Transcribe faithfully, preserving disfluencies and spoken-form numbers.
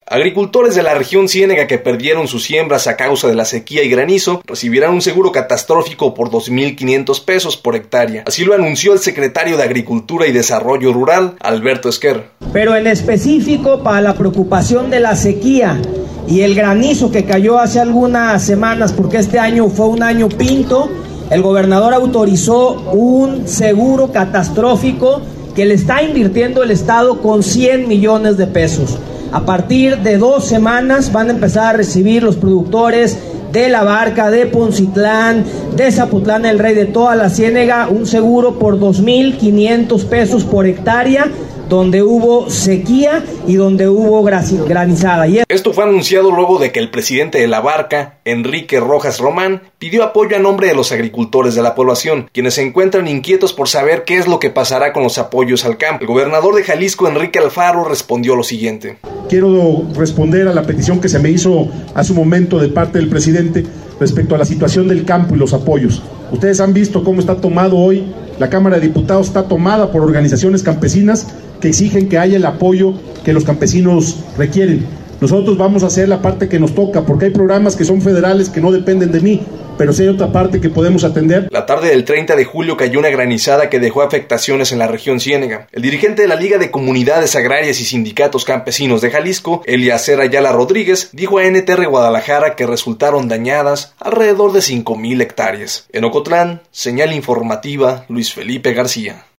Agricultores de la región Ciénega que perdieron sus siembras a causa de la sequía y granizo recibirán un seguro catastrófico por dos mil quinientos pesos por hectárea. Así lo anunció el secretario de Agricultura y Desarrollo Rural, Alberto Esquer. Pero en específico para la preocupación de la sequía y el granizo que cayó hace algunas semanas, porque este año fue un año pinto, el gobernador autorizó un seguro catastrófico que le está invirtiendo el Estado con cien millones de pesos. A partir de dos semanas van a empezar a recibir los productores de La Barca, de Poncitlán, de Zapotlán el Rey, de toda la Ciénega, un seguro por dos mil quinientos pesos por hectárea, donde hubo sequía y donde hubo granizada. Esto fue anunciado luego de que el presidente de La Barca, Enrique Rojas Román, pidió apoyo a nombre de los agricultores de la población, quienes se encuentran inquietos por saber qué es lo que pasará con los apoyos al campo. El gobernador de Jalisco, Enrique Alfaro, respondió lo siguiente. Quiero responder a la petición que se me hizo hace un momento de parte del presidente respecto a la situación del campo y los apoyos. Ustedes han visto cómo está tomado hoy, la Cámara de Diputados está tomada por organizaciones campesinas que exigen que haya el apoyo que los campesinos requieren. Nosotros vamos a hacer la parte que nos toca, porque hay programas que son federales que no dependen de mí, pero sí hay otra parte que podemos atender. La tarde del treinta de julio cayó una granizada que dejó afectaciones en la región Ciénega. El dirigente de la Liga de Comunidades Agrarias y Sindicatos Campesinos de Jalisco, Eliezer Ayala Rodríguez, dijo a N T R Guadalajara que resultaron dañadas alrededor de cinco mil hectáreas. En Ocotlán, señal informativa, Luis Felipe García.